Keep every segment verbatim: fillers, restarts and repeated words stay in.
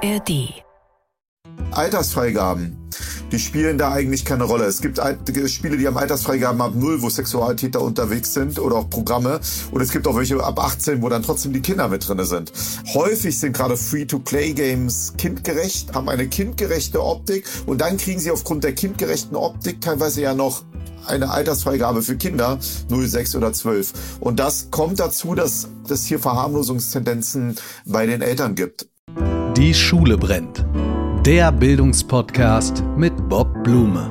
A R D. Altersfreigaben, die spielen da eigentlich keine Rolle. Es gibt Spiele, die haben Altersfreigaben ab null, wo Sexualtäter unterwegs sind oder auch Programme. Und es gibt auch welche ab achtzehn, wo dann trotzdem die Kinder mit drin sind. Häufig sind gerade Free-to-Play-Games kindgerecht, haben eine kindgerechte Optik und dann kriegen sie aufgrund der kindgerechten Optik teilweise ja noch eine Altersfreigabe für Kinder, null, sechs oder zwölf. Und das kommt dazu, dass es hier Verharmlosungstendenzen bei den Eltern gibt. Die Schule brennt. Der Bildungspodcast mit Bob Blume.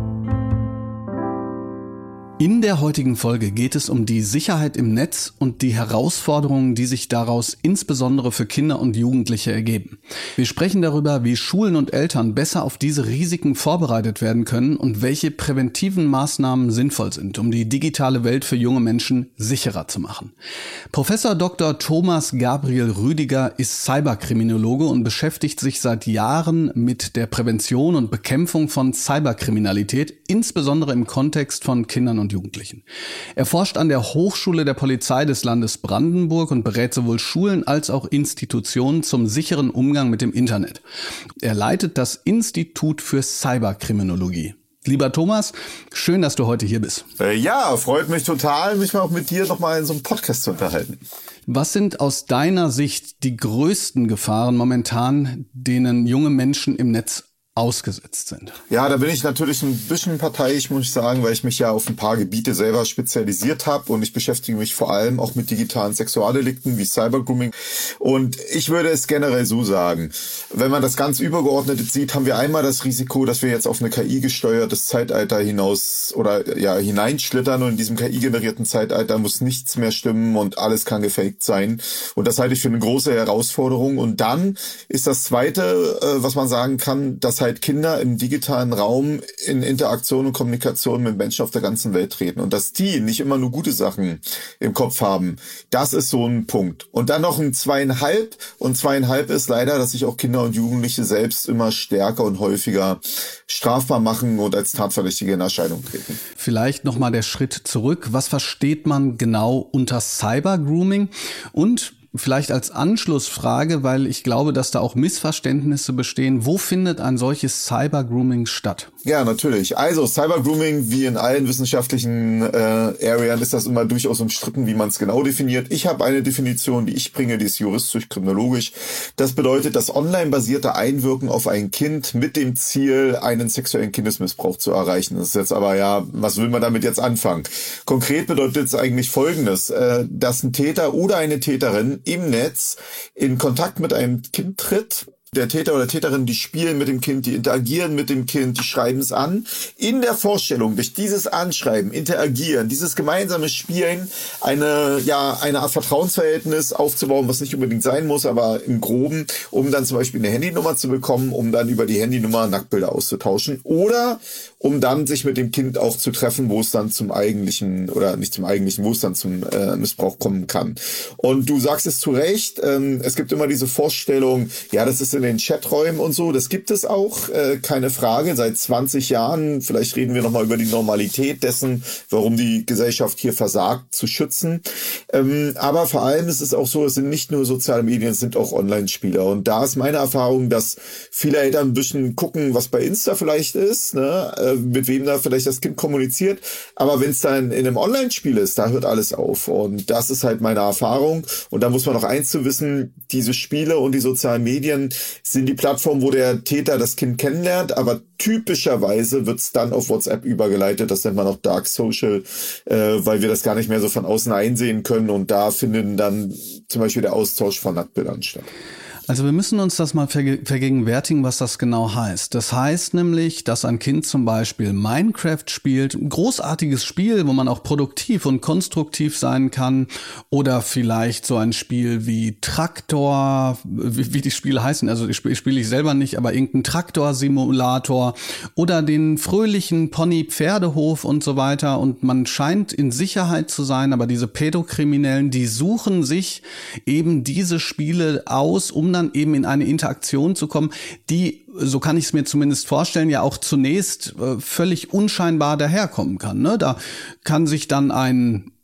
In der heutigen Folge geht es um die Sicherheit im Netz und die Herausforderungen, die sich daraus insbesondere für Kinder und Jugendliche ergeben. Wir sprechen darüber, wie Schulen und Eltern besser auf diese Risiken vorbereitet werden können und welche präventiven Maßnahmen sinnvoll sind, um die digitale Welt für junge Menschen sicherer zu machen. Professor Doktor Thomas Gabriel Rüdiger ist Cyberkriminologe und beschäftigt sich seit Jahren mit der Prävention und Bekämpfung von Cyberkriminalität, insbesondere im Kontext von Kindern und Jugendlichen. Er forscht an der Hochschule der Polizei des Landes Brandenburg und berät sowohl Schulen als auch Institutionen zum sicheren Umgang mit dem Internet. Er leitet das Institut für Cyberkriminologie. Lieber Thomas, schön, dass du heute hier bist. Ja, freut mich total, mich mal auch mit dir noch mal in so einem Podcast zu unterhalten. Was sind aus deiner Sicht die größten Gefahren momentan, denen junge Menschen im Netz ausgesetzt sind? Ja, da bin ich natürlich ein bisschen parteiisch, muss ich sagen, weil ich mich ja auf ein paar Gebiete selber spezialisiert habe und ich beschäftige mich vor allem auch mit digitalen Sexualdelikten wie Cybergrooming. Und ich würde es generell so sagen, wenn man das ganz übergeordnet sieht, haben wir einmal das Risiko, dass wir jetzt auf eine K I-gesteuertes Zeitalter hinaus oder ja hineinschlittern und in diesem K I-generierten Zeitalter muss nichts mehr stimmen und alles kann gefaked sein. Und das halte ich für eine große Herausforderung. Und dann ist das Zweite, was man sagen kann, dass halt Kinder im digitalen Raum in Interaktion und Kommunikation mit Menschen auf der ganzen Welt treten und dass die nicht immer nur gute Sachen im Kopf haben, das ist so ein Punkt. Und dann noch ein zweieinhalb und zweieinhalb ist leider, dass sich auch Kinder und Jugendliche selbst immer stärker und häufiger strafbar machen und als Tatverdächtige in Erscheinung treten. Vielleicht nochmal der Schritt zurück. Was versteht man genau unter Cybergrooming? Und vielleicht als Anschlussfrage, weil ich glaube, dass da auch Missverständnisse bestehen. Wo findet ein solches Cybergrooming statt? Ja, natürlich. Also Cybergrooming, wie in allen wissenschaftlichen äh, Areas, ist das immer durchaus umstritten, wie man es genau definiert. Ich habe eine Definition, die ich bringe, die ist juristisch-kriminologisch. Das bedeutet, das online-basierte Einwirken auf ein Kind mit dem Ziel, einen sexuellen Kindesmissbrauch zu erreichen. Das ist jetzt aber ja, was will man damit jetzt anfangen? Konkret bedeutet es eigentlich Folgendes, äh, dass ein Täter oder eine Täterin im Netz in Kontakt mit einem Kind tritt. Der Täter oder Täterin, die spielen mit dem Kind, die interagieren mit dem Kind, die schreiben es an. In der Vorstellung, durch dieses Anschreiben, Interagieren, dieses gemeinsame Spielen, eine, ja, eine Art Vertrauensverhältnis aufzubauen, was nicht unbedingt sein muss, aber im Groben, um dann zum Beispiel eine Handynummer zu bekommen, um dann über die Handynummer Nacktbilder auszutauschen oder um dann sich mit dem Kind auch zu treffen, wo es dann zum eigentlichen, oder nicht zum eigentlichen, wo es dann zum äh, Missbrauch kommen kann. Und du sagst es zu Recht, ähm, es gibt immer diese Vorstellung, ja, das ist in den Chaträumen und so, das gibt es auch, äh, keine Frage, seit zwanzig Jahren, vielleicht reden wir nochmal über die Normalität dessen, warum die Gesellschaft hier versagt, zu schützen. Ähm, aber vor allem ist es auch so, es sind nicht nur soziale Medien, es sind auch Online-Spieler. Und da ist meine Erfahrung, dass viele Eltern ein bisschen gucken, was bei Insta vielleicht ist, ne, äh, mit wem da vielleicht das Kind kommuniziert. Aber wenn es dann in einem Online-Spiel ist, da hört alles auf. Und das ist halt meine Erfahrung. Und da muss man noch eins zu wissen, diese Spiele und die sozialen Medien sind die Plattform, wo der Täter das Kind kennenlernt, aber typischerweise wird's dann auf WhatsApp übergeleitet, das nennt man auch Dark Social, äh, weil wir das gar nicht mehr so von außen einsehen können und da findet dann zum Beispiel der Austausch von Nacktbildern statt. Also wir müssen uns das mal vergegenwärtigen, was das genau heißt. Das heißt nämlich, dass ein Kind zum Beispiel Minecraft spielt, ein großartiges Spiel, wo man auch produktiv und konstruktiv sein kann, oder vielleicht so ein Spiel wie Traktor, wie, wie die Spiele heißen, also ich spiele spiel ich selber nicht, aber irgendein Traktor-Simulator oder den fröhlichen Pony-Pferdehof und so weiter, und man scheint in Sicherheit zu sein, aber diese Pädokriminellen, die suchen sich eben diese Spiele aus, um dann eben in eine Interaktion zu kommen, die, so kann ich es mir zumindest vorstellen, ja auch zunächst äh, völlig unscheinbar daherkommen kann. Ne? Da kann sich dann ein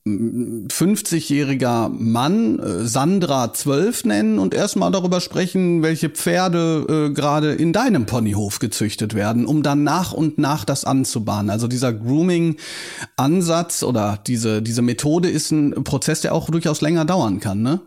fünfzigjähriger Mann äh, Sandra zwölf nennen und erstmal darüber sprechen, welche Pferde äh, gerade in deinem Ponyhof gezüchtet werden, um dann nach und nach das anzubahnen. Also dieser Grooming-Ansatz oder diese, diese Methode ist ein Prozess, der auch durchaus länger dauern kann, ne?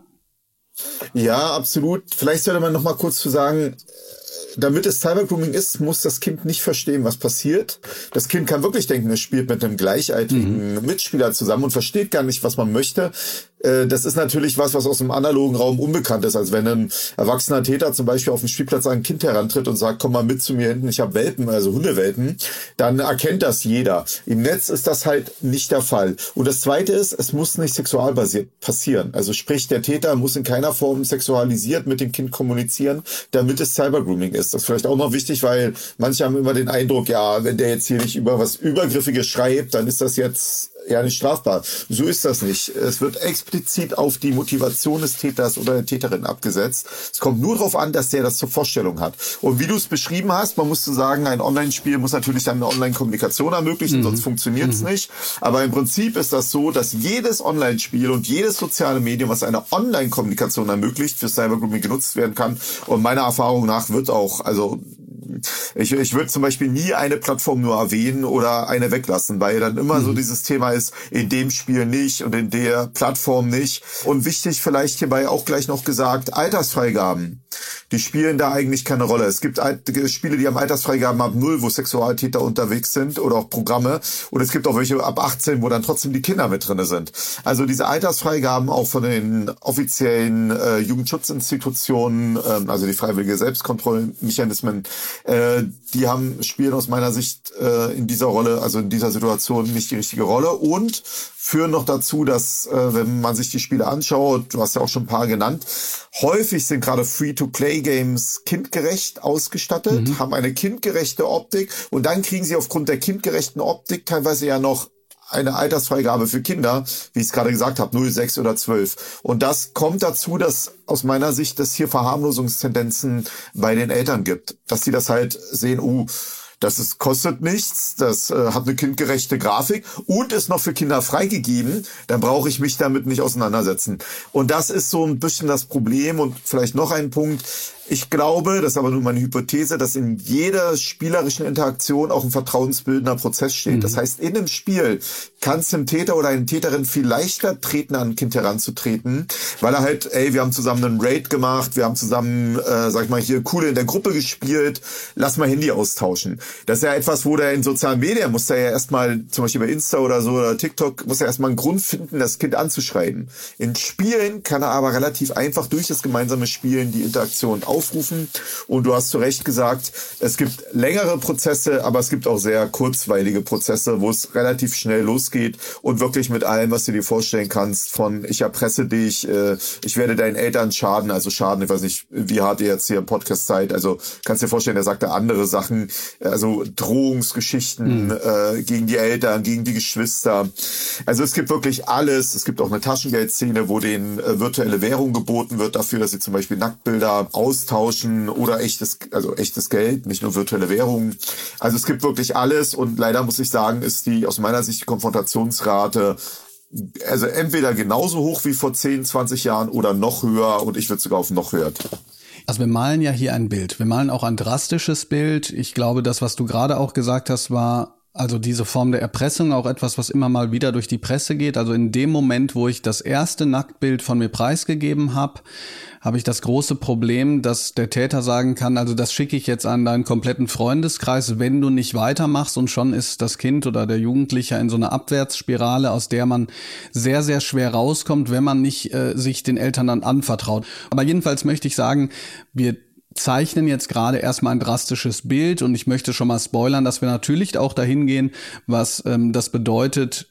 Ja, absolut. Vielleicht sollte man noch mal kurz zu sagen, damit es Cybergrooming ist, muss das Kind nicht verstehen, was passiert. Das Kind kann wirklich denken, es spielt mit einem gleichaltrigen mhm. Mitspieler zusammen und versteht gar nicht, was man möchte. Das ist natürlich was, was aus dem analogen Raum unbekannt ist. Also wenn ein erwachsener Täter zum Beispiel auf dem Spielplatz an ein Kind herantritt und sagt, komm mal mit zu mir hinten, ich habe Welpen, also Hundewelpen, dann erkennt das jeder. Im Netz ist das halt nicht der Fall. Und das Zweite ist, es muss nicht sexualbasiert passieren. Also sprich, der Täter muss in keiner Form sexualisiert mit dem Kind kommunizieren, damit es Cybergrooming ist. Das ist vielleicht auch noch wichtig, weil manche haben immer den Eindruck, ja, wenn der jetzt hier nicht über was Übergriffiges schreibt, dann ist das jetzt ja nicht strafbar. So ist das nicht. Es wird explizit auf die Motivation des Täters oder der Täterin abgesetzt. Es kommt nur darauf an, dass der das zur Vorstellung hat. Und wie du es beschrieben hast, man muss so sagen, ein Online-Spiel muss natürlich dann eine Online-Kommunikation ermöglichen, mhm. sonst funktioniert es mhm. nicht. Aber im Prinzip ist das so, dass jedes Online-Spiel und jedes soziale Medium, was eine Online-Kommunikation ermöglicht, für Cybergrooming genutzt werden kann. Und meiner Erfahrung nach wird auch, also Ich, ich würde zum Beispiel nie eine Plattform nur erwähnen oder eine weglassen, weil dann immer mhm. so dieses Thema ist, in dem Spiel nicht und in der Plattform nicht. Und wichtig vielleicht hierbei auch gleich noch gesagt, Altersfreigaben, die spielen da eigentlich keine Rolle. Es gibt Spiele, die haben Altersfreigaben ab null, wo Sexualtäter unterwegs sind oder auch Programme. Und es gibt auch welche ab achtzehn, wo dann trotzdem die Kinder mit drinne sind. Also diese Altersfreigaben auch von den offiziellen äh, Jugendschutzinstitutionen, ähm, also die freiwillige Selbstkontrollmechanismen, Äh, die haben spielen aus meiner Sicht äh, in dieser Rolle, also in dieser Situation nicht die richtige Rolle und führen noch dazu, dass äh, wenn man sich die Spiele anschaut, du hast ja auch schon ein paar genannt, häufig sind gerade Free-to-Play-Games kindgerecht ausgestattet, mhm. haben eine kindgerechte Optik und dann kriegen sie aufgrund der kindgerechten Optik teilweise ja noch eine Altersfreigabe für Kinder, wie ich es gerade gesagt habe, null, sechs oder zwölf. Und das kommt dazu, dass aus meiner Sicht es hier Verharmlosungstendenzen bei den Eltern gibt. Dass sie das halt sehen, uh, das ist, kostet nichts, das äh, hat eine kindgerechte Grafik und ist noch für Kinder freigegeben, dann brauche ich mich damit nicht auseinandersetzen. Und das ist so ein bisschen das Problem und vielleicht noch ein Punkt. Ich glaube, das ist aber nur meine Hypothese, dass in jeder spielerischen Interaktion auch ein vertrauensbildender Prozess steht. Mhm. Das heißt, in einem Spiel kann es einem Täter oder einer Täterin viel leichter treten, an ein Kind heranzutreten, weil er halt, ey, wir haben zusammen einen Raid gemacht, wir haben zusammen, äh, sag ich mal, hier cool in der Gruppe gespielt, lass mal Handy austauschen. Das ist ja etwas, wo der in sozialen Medien muss der ja erstmal, zum Beispiel bei Insta oder so oder TikTok, muss er erstmal einen Grund finden, das Kind anzuschreiben. In Spielen kann er aber relativ einfach durch das gemeinsame Spielen die Interaktion aufrufen. Und du hast zu Recht gesagt, es gibt längere Prozesse, aber es gibt auch sehr kurzweilige Prozesse, wo es relativ schnell losgeht und wirklich mit allem, was du dir vorstellen kannst, von ich erpresse dich, äh, ich werde deinen Eltern schaden, also schaden, ich weiß nicht, wie hart ihr jetzt hier im Podcast seid, also kannst dir vorstellen, er sagt da andere Sachen, also Drohungsgeschichten mhm. äh, gegen die Eltern, gegen die Geschwister. Also es gibt wirklich alles. Es gibt auch eine Taschengeldszene, wo denen äh, virtuelle Währung geboten wird dafür, dass sie zum Beispiel Nacktbilder austauschen oder echtes, also echtes Geld, nicht nur virtuelle Währung. Also es gibt wirklich alles und leider muss ich sagen, ist die aus meiner Sicht die Konfrontationsrate also entweder genauso hoch wie vor zehn, zwanzig Jahren oder noch höher und ich würde sogar auf noch höher tippen. Also wir malen ja hier ein Bild. Wir malen auch ein drastisches Bild. Ich glaube, das, was du gerade auch gesagt hast, war also diese Form der Erpressung auch etwas, was immer mal wieder durch die Presse geht. Also in dem Moment, wo ich das erste Nacktbild von mir preisgegeben habe, habe ich das große Problem, dass der Täter sagen kann, also das schicke ich jetzt an deinen kompletten Freundeskreis, wenn du nicht weitermachst, und schon ist das Kind oder der Jugendliche in so einer Abwärtsspirale, aus der man sehr, sehr schwer rauskommt, wenn man nicht äh, sich den Eltern dann anvertraut. Aber jedenfalls möchte ich sagen, wir zeichnen jetzt gerade erstmal ein drastisches Bild und ich möchte schon mal spoilern, dass wir natürlich auch dahin gehen, was ähm, das bedeutet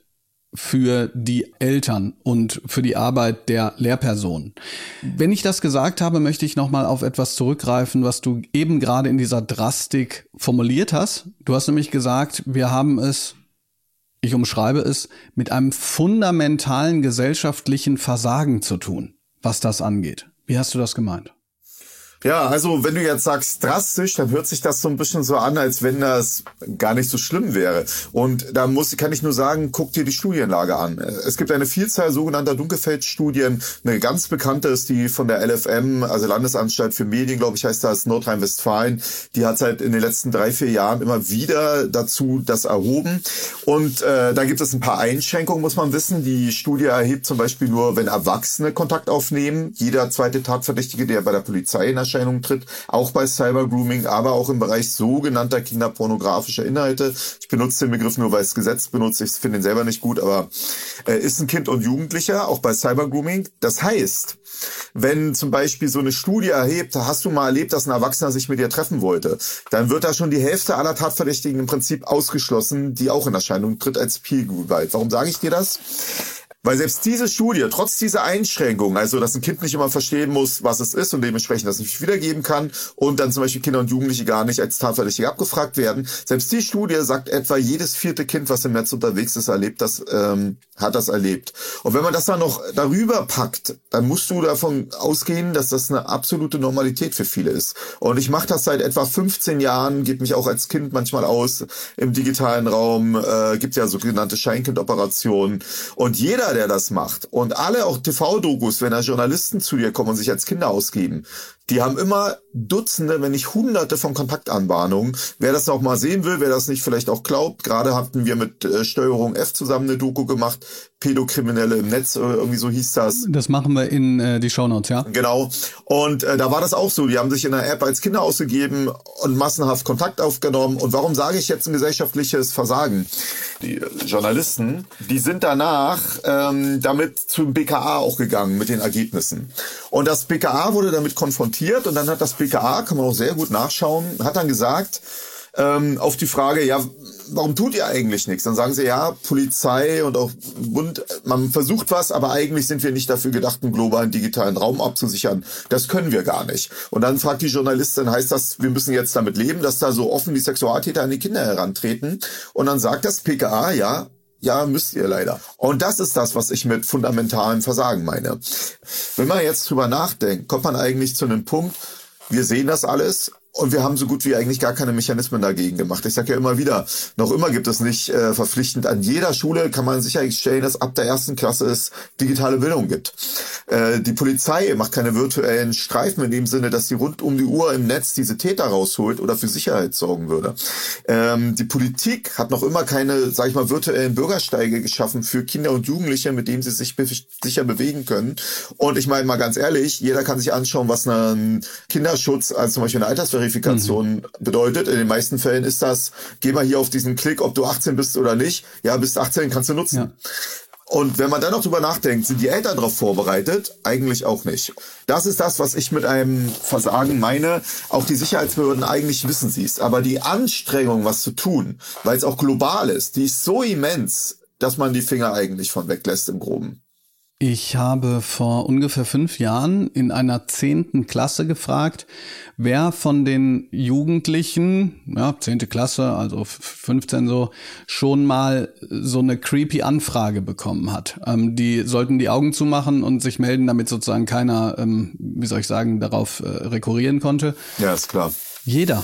für die Eltern und für die Arbeit der Lehrpersonen. Wenn ich das gesagt habe, möchte ich nochmal auf etwas zurückgreifen, was du eben gerade in dieser Drastik formuliert hast. Du hast nämlich gesagt, wir haben es, ich umschreibe es, mit einem fundamentalen gesellschaftlichen Versagen zu tun, was das angeht. Wie hast du das gemeint? Ja, also wenn du jetzt sagst drastisch, dann hört sich das so ein bisschen so an, als wenn das gar nicht so schlimm wäre. Und da muss, kann ich nur sagen, guck dir die Studienlage an. Es gibt eine Vielzahl sogenannter Dunkelfeldstudien. Eine ganz bekannte ist die von der L F M, also Landesanstalt für Medien, glaube ich, heißt das, Nordrhein-Westfalen. Die hat seit in den letzten drei, vier Jahren immer wieder dazu das erhoben. Und äh, da gibt es ein paar Einschränkungen, muss man wissen. Die Studie erhebt zum Beispiel nur, wenn Erwachsene Kontakt aufnehmen. Jeder zweite Tatverdächtige, der bei der Polizei in Erscheinung tritt, auch bei Cybergrooming, aber auch im Bereich sogenannter kinderpornografischer Inhalte. Ich benutze den Begriff nur, weil es Gesetz benutzt. Ich finde ihn selber nicht gut, aber äh, ist ein Kind und Jugendlicher, auch bei Cybergrooming. Das heißt, wenn zum Beispiel so eine Studie erhebt, hast du mal erlebt, dass ein Erwachsener sich mit dir treffen wollte, dann wird da schon die Hälfte aller Tatverdächtigen im Prinzip ausgeschlossen, die auch in Erscheinung tritt als Peer-Gewalt. Warum sage ich dir das? Weil selbst diese Studie, trotz dieser Einschränkungen, also dass ein Kind nicht immer verstehen muss, was es ist und dementsprechend das nicht wiedergeben kann und dann zum Beispiel Kinder und Jugendliche gar nicht als Tatverdächtige abgefragt werden, selbst die Studie sagt, etwa jedes vierte Kind, was im Netz unterwegs ist, erlebt das, ähm, hat das erlebt. Und wenn man das dann noch darüber packt, dann musst du davon ausgehen, dass das eine absolute Normalität für viele ist. Und ich mache das seit etwa fünfzehn Jahren, gebe mich auch als Kind manchmal aus im digitalen Raum, äh, gibt ja sogenannte Scheinkind-Operationen und jeder, der das macht. Und alle auch T V-Dokus, wenn da Journalisten zu dir kommen und sich als Kinder ausgeben, die haben immer Dutzende, wenn nicht Hunderte von Kontaktanbahnungen. Wer das noch mal sehen will, wer das nicht vielleicht auch glaubt, gerade hatten wir mit äh, Steuerung F zusammen eine Doku gemacht, Pädokriminelle im Netz, oder irgendwie so hieß das. Das machen wir in äh, die Shownotes, ja? Genau. Und äh, da war das auch so. Die haben sich in der App als Kinder ausgegeben und massenhaft Kontakt aufgenommen. Und warum sage ich jetzt ein gesellschaftliches Versagen? Die äh, Journalisten, die sind danach ähm, damit zum B K A auch gegangen mit den Ergebnissen. Und das B K A wurde damit konfrontiert und dann hat das B K A, kann man auch sehr gut nachschauen, hat dann gesagt, ähm, auf die Frage, ja, warum tut ihr eigentlich nichts? Dann sagen sie, ja, Polizei und auch Bund, man versucht was, aber eigentlich sind wir nicht dafür gedacht, einen globalen digitalen Raum abzusichern. Das können wir gar nicht. Und dann fragt die Journalistin, heißt das, wir müssen jetzt damit leben, dass da so offen die Sexualtäter an die Kinder herantreten? Und dann sagt das P K A, ja, ja, müsst ihr leider. Und das ist das, was ich mit fundamentalem Versagen meine. Wenn man jetzt drüber nachdenkt, kommt man eigentlich zu einem Punkt, wir sehen das alles und wir haben so gut wie eigentlich gar keine Mechanismen dagegen gemacht. Ich sage ja immer wieder, noch immer gibt es nicht äh, verpflichtend an jeder Schule, kann man sicherstellen, dass ab der ersten Klasse es digitale Bildung gibt. Äh, die Polizei macht keine virtuellen Streifen in dem Sinne, dass sie rund um die Uhr im Netz diese Täter rausholt oder für Sicherheit sorgen würde. Ähm, die Politik hat noch immer keine, sag ich mal, virtuellen Bürgersteige geschaffen für Kinder und Jugendliche, mit denen sie sich be- sicher bewegen können. Und ich meine mal ganz ehrlich, jeder kann sich anschauen, was ein Kinderschutz, also zum Beispiel eine Altersverifikation mhm. bedeutet. In den meisten Fällen ist das, geh mal hier auf diesen Klick, ob du achtzehn bist oder nicht. Ja, bis achtzehn kannst du nutzen. Ja. Und wenn man dann noch drüber nachdenkt, sind die Eltern darauf vorbereitet? Eigentlich auch nicht. Das ist das, was ich mit einem Versagen meine. Auch die Sicherheitsbehörden eigentlich wissen sie es. Aber die Anstrengung, was zu tun, weil es auch global ist, die ist so immens, dass man die Finger eigentlich von weglässt im Groben. Ich habe vor ungefähr fünf Jahren in einer zehnten Klasse gefragt, wer von den Jugendlichen, ja, zehnte Klasse, also fünfzehn so, schon mal so eine creepy Anfrage bekommen hat. Ähm, die sollten die Augen zumachen und sich melden, damit sozusagen keiner, ähm, wie soll ich sagen, darauf äh, rekurrieren konnte. Ja, ist klar. Jeder.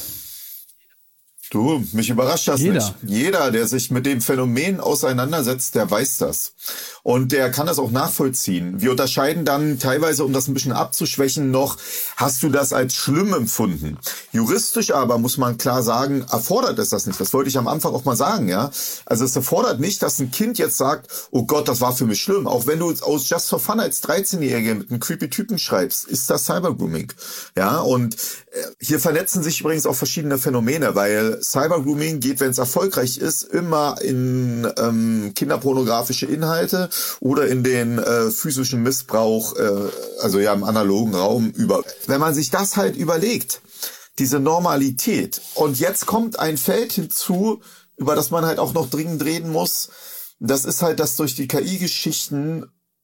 Du, mich überrascht das Jeder. nicht. Jeder, der sich mit dem Phänomen auseinandersetzt, der weiß das. Und der kann das auch nachvollziehen. Wir unterscheiden dann teilweise, um das ein bisschen abzuschwächen, noch, hast du das als schlimm empfunden? Juristisch aber muss man klar sagen, erfordert es das nicht. Das wollte ich am Anfang auch mal sagen, ja. Also es erfordert nicht, dass ein Kind jetzt sagt, oh Gott, das war für mich schlimm. Auch wenn du aus Just for Fun als dreizehnjährige mit einem creepy Typen schreibst, ist das Cybergrooming. Ja, und hier vernetzen sich übrigens auch verschiedene Phänomene, weil Cybergrooming geht, wenn es erfolgreich ist, immer in ähm, kinderpornografische Inhalte oder in den äh, physischen Missbrauch, äh, also ja im analogen Raum über. Wenn man sich das halt überlegt, diese Normalität, und jetzt kommt ein Feld hinzu, über das man halt auch noch dringend reden muss, das ist halt, dass durch die K I-Geschichten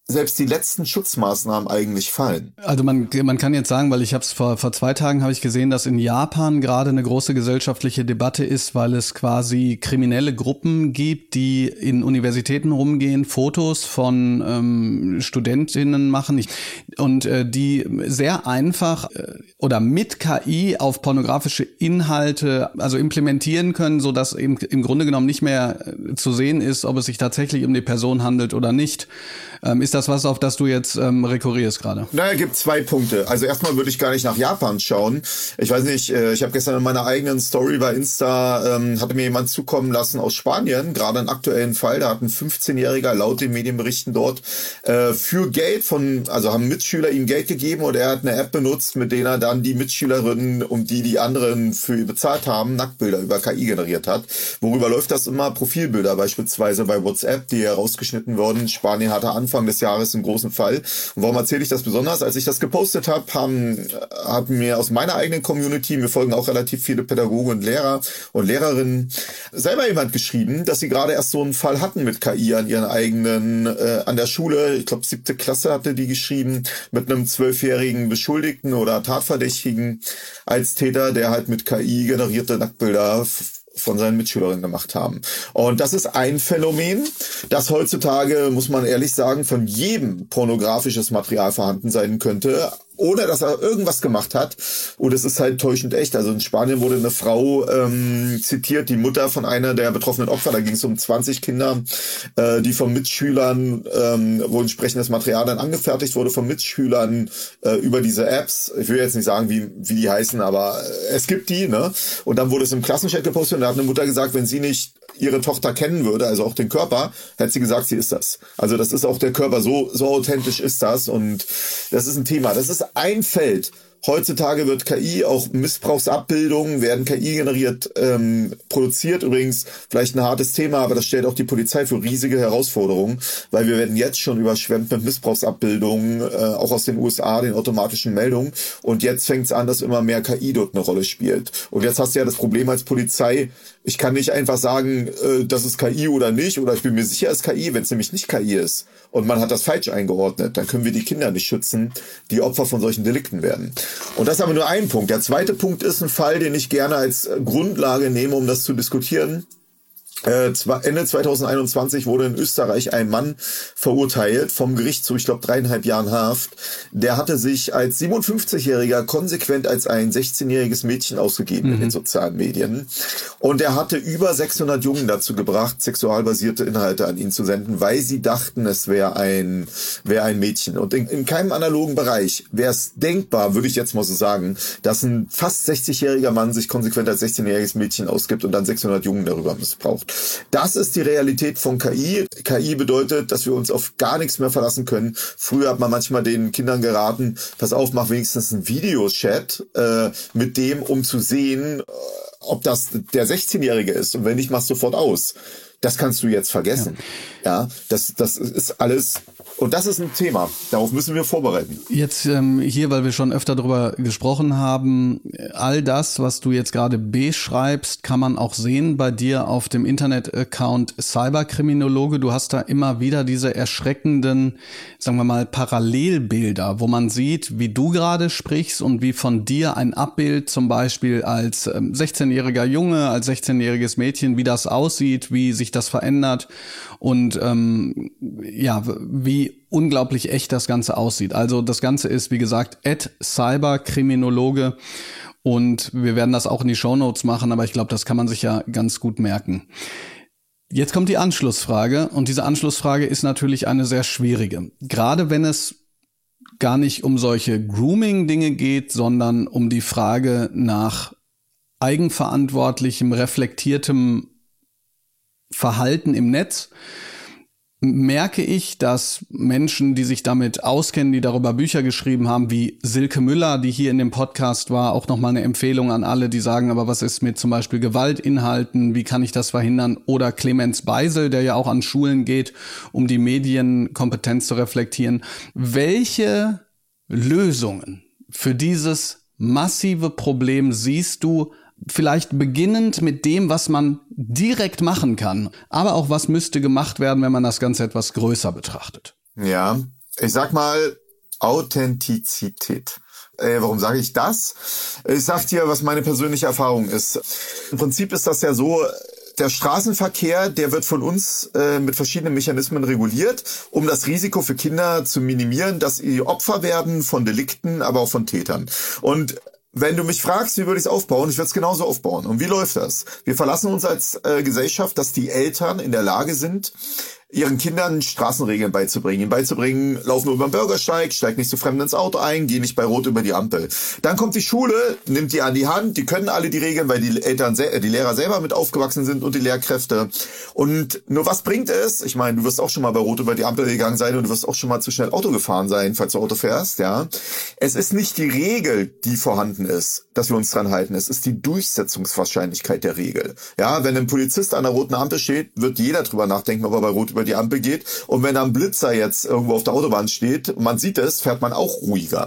selbst die letzten Schutzmaßnahmen eigentlich fallen. Also man man kann jetzt sagen, weil ich habe es vor vor zwei Tagen habe ich gesehen, dass in Japan gerade eine große gesellschaftliche Debatte ist, weil es quasi kriminelle Gruppen gibt, die in Universitäten rumgehen, Fotos von ähm, Studentinnen machen ich, und äh, die sehr einfach äh, oder mit K I auf pornografische Inhalte also implementieren können, so dass eben im Grunde genommen nicht mehr äh, zu sehen ist, ob es sich tatsächlich um die Person handelt oder nicht. Ähm, ist das was, auf das du jetzt ähm, rekurrierst gerade? Na, es gibt zwei Punkte. Also erstmal würde ich gar nicht nach Japan schauen. Ich weiß nicht, äh, ich habe gestern in meiner eigenen Story bei Insta, ähm, hatte mir jemand zukommen lassen aus Spanien, gerade einen aktuellen Fall, da hat ein fünfzehnjähriger laut den Medienberichten dort äh, für Geld von, also haben Mitschüler ihm Geld gegeben und er hat eine App benutzt, mit der er dann die Mitschülerinnen, um die die anderen für ihn bezahlt haben, Nacktbilder über K I generiert hat. Worüber läuft das immer? Profilbilder beispielsweise bei WhatsApp, die herausgeschnitten wurden. Spanien hatte Anfang des Jahres einen großen Fall. Und warum erzähle ich das besonders? Als ich das gepostet habe, haben, haben mir aus meiner eigenen Community, mir folgen auch relativ viele Pädagogen und Lehrer und Lehrerinnen, selber jemand geschrieben, dass sie gerade erst so einen Fall hatten mit K I an ihren eigenen, äh, an der Schule, ich glaube siebte Klasse hatte die geschrieben, mit einem zwölfjährigen Beschuldigten oder Tatverdächtigen als Täter, der halt mit K I generierte Nacktbilder von seinen Mitschülerinnen gemacht haben. Und das ist ein Phänomen, das heutzutage, muss man ehrlich sagen, von jedem pornografisches Material vorhanden sein könnte, ohne dass er irgendwas gemacht hat. Und es ist halt täuschend echt. Also in Spanien wurde eine Frau ähm, zitiert, die Mutter von einer der betroffenen Opfer, da ging es um zwanzig Kinder, äh, die von Mitschülern, ähm, wo entsprechendes Material dann angefertigt wurde, von Mitschülern äh, über diese Apps. Ich will jetzt nicht sagen, wie wie die heißen, aber äh, es gibt die, ne? Und dann wurde es im Klassenchat gepostet und da hat eine Mutter gesagt, wenn sie nicht ihre Tochter kennen würde, also auch den Körper, hätte sie gesagt, sie ist das. Also das ist auch der Körper, so so authentisch ist das und das ist ein Thema. Das ist ein Feld. Heutzutage wird K I, auch Missbrauchsabbildungen werden K I generiert ähm, produziert. Übrigens vielleicht ein hartes Thema, aber das stellt auch die Polizei für riesige Herausforderungen, weil wir werden jetzt schon überschwemmt mit Missbrauchsabbildungen, äh, auch aus den U S A, den automatischen Meldungen. Und jetzt fängt es an, dass immer mehr K I dort eine Rolle spielt. Und jetzt hast du ja das Problem als Polizei, ich kann nicht einfach sagen, äh, das ist K I oder nicht, oder ich bin mir sicher, es ist K I, wenn es nämlich nicht K I ist und man hat das falsch eingeordnet, dann können wir die Kinder nicht schützen, die Opfer von solchen Delikten werden. Und das ist aber nur ein Punkt. Der zweite Punkt ist ein Fall, den ich gerne als Grundlage nehme, um das zu diskutieren. Ende zweitausendeinundzwanzig wurde in Österreich ein Mann verurteilt vom Gericht zu, ich glaube, dreieinhalb Jahren Haft. Der hatte sich als siebenundfünfzigjähriger konsequent als ein sechzehnjähriges Mädchen ausgegeben mhm. in den sozialen Medien. Und er hatte über sechshundert Jungen dazu gebracht, sexualbasierte Inhalte an ihn zu senden, weil sie dachten, es wäre ein, wäre ein Mädchen. Und in, in keinem analogen Bereich wäre es denkbar, würde ich jetzt mal so sagen, dass ein fast sechzigjähriger Mann sich konsequent als sechzehnjähriges Mädchen ausgibt und dann sechshundert Jungen darüber missbraucht. Das ist die Realität von K I. K I bedeutet, dass wir uns auf gar nichts mehr verlassen können. Früher hat man manchmal den Kindern geraten, pass auf, mach wenigstens einen Videochat äh, mit dem, um zu sehen, ob das der sechzehnjährige ist. Und wenn nicht, machst du sofort aus. Das kannst du jetzt vergessen. Ja, ja das, das ist alles... Und das ist ein Thema. Darauf müssen wir vorbereiten. Jetzt ähm, hier, weil wir schon öfter darüber gesprochen haben, all das, was du jetzt gerade beschreibst, kann man auch sehen bei dir auf dem Internet-Account Cyberkriminologe. Du hast da immer wieder diese erschreckenden, sagen wir mal, Parallelbilder, wo man sieht, wie du gerade sprichst und wie von dir ein Abbild zum Beispiel als ähm, sechzehnjähriger Junge, als sechzehnjähriges Mädchen, wie das aussieht, wie sich das verändert und ähm, ja, wie unglaublich echt das Ganze aussieht. Also das Ganze ist, wie gesagt, at Cyberkriminologe und wir werden das auch in die Shownotes machen, aber ich glaube, das kann man sich ja ganz gut merken. Jetzt kommt die Anschlussfrage und diese Anschlussfrage ist natürlich eine sehr schwierige. Gerade wenn es gar nicht um solche Grooming-Dinge geht, sondern um die Frage nach eigenverantwortlichem, reflektiertem Verhalten im Netz, merke ich, dass Menschen, die sich damit auskennen, die darüber Bücher geschrieben haben, wie Silke Müller, die hier in dem Podcast war, auch nochmal eine Empfehlung an alle, die sagen, aber was ist mit zum Beispiel Gewaltinhalten, wie kann ich das verhindern? Oder Clemens Beisel, der ja auch an Schulen geht, um die Medienkompetenz zu reflektieren. Welche Lösungen für dieses massive Problem siehst du, vielleicht beginnend mit dem, was man direkt machen kann, aber auch was müsste gemacht werden, wenn man das Ganze etwas größer betrachtet? Ja, Ich sag mal Authentizität. Äh, warum sage ich das? Ich sag dir, was meine persönliche Erfahrung ist. Im Prinzip ist das ja so, der Straßenverkehr, der wird von uns äh, mit verschiedenen Mechanismen reguliert, um das Risiko für Kinder zu minimieren, dass sie Opfer werden von Delikten, aber auch von Tätern. Und wenn du mich fragst, wie würde ich es aufbauen, ich würde es genauso aufbauen. Und wie läuft das? Wir verlassen uns als äh, Gesellschaft, dass die Eltern in der Lage sind, ihren Kindern Straßenregeln beizubringen. Ihnen beizubringen, lauf nur über den Bürgersteig, steig nicht zu Fremden ins Auto ein, geh nicht bei Rot über die Ampel. Dann kommt die Schule, nimmt die an die Hand, die können alle die Regeln, weil die Eltern, die Lehrer selber mit aufgewachsen sind und die Lehrkräfte. Und nur was bringt es? Ich meine, du wirst auch schon mal bei Rot über die Ampel gegangen sein und du wirst auch schon mal zu schnell Auto gefahren sein, falls du Auto fährst, ja. Es ist nicht die Regel, die vorhanden ist, dass wir uns dran halten. Es ist die Durchsetzungswahrscheinlichkeit der Regel. Ja, wenn ein Polizist an der roten Ampel steht, wird jeder drüber nachdenken, ob er bei Rot über die Ampel geht. Und wenn ein Blitzer jetzt irgendwo auf der Autobahn steht, man sieht es, fährt man auch ruhiger.